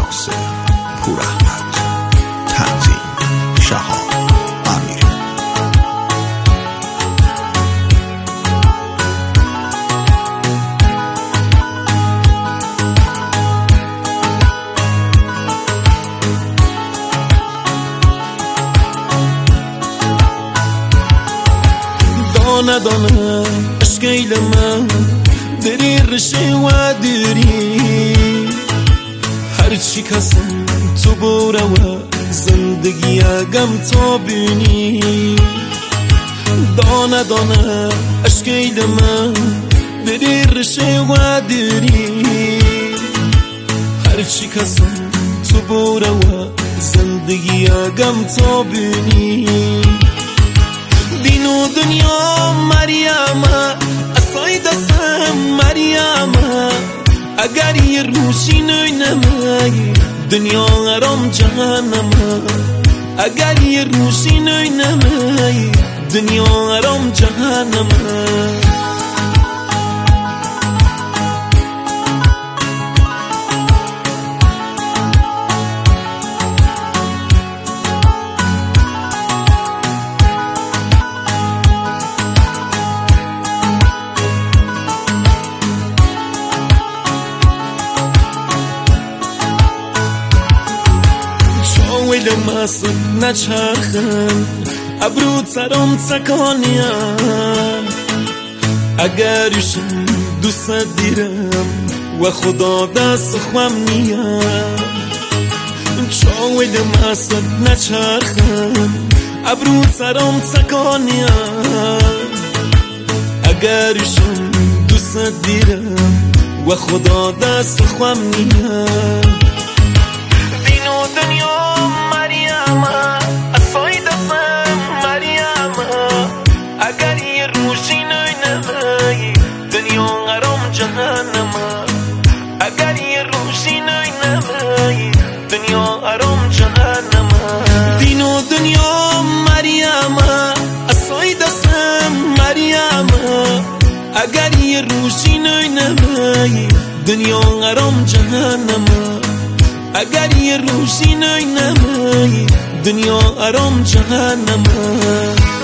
میکس پور احمد، تنظیم شهاب امیر. دانه دانه عشق ایلمه دری رشه و دری هرچی کسم تو بوره و زندگی اگم تا بینی. دانه دانه عشق ایلمه دری رشه و دری هرچی کسم تو بوره و زندگی اگم تا بینی. دین و دنیا مریم اسای دستم مریم اگر یه روشی نوینمه دنیا غرام جهنمه. اگر یه روشی نوینمه دنیا غرام جهنمه. ویل مسد نچرخم ابرو سرم تکانیم اگرشم دوست دیرم و خدا دست خوام نیم. چون ویل مسد نچرخم ابرو سرم تکانیم اگرشم دوست دیرم و خدا دست خوام نیم. دین و دنیا اسای دستم مریم اگر یه روشی نوینمه دنیا غرام جهنمه. اگر یه روشی نوینمه دنیا غرام جهنمه. دین و دنیا مریم اسای دستم مریم اگر یه روشی نوینمه دنیا غرام جهنمه. اگر یه روشی نوینمه دنیا آرام جهنمه.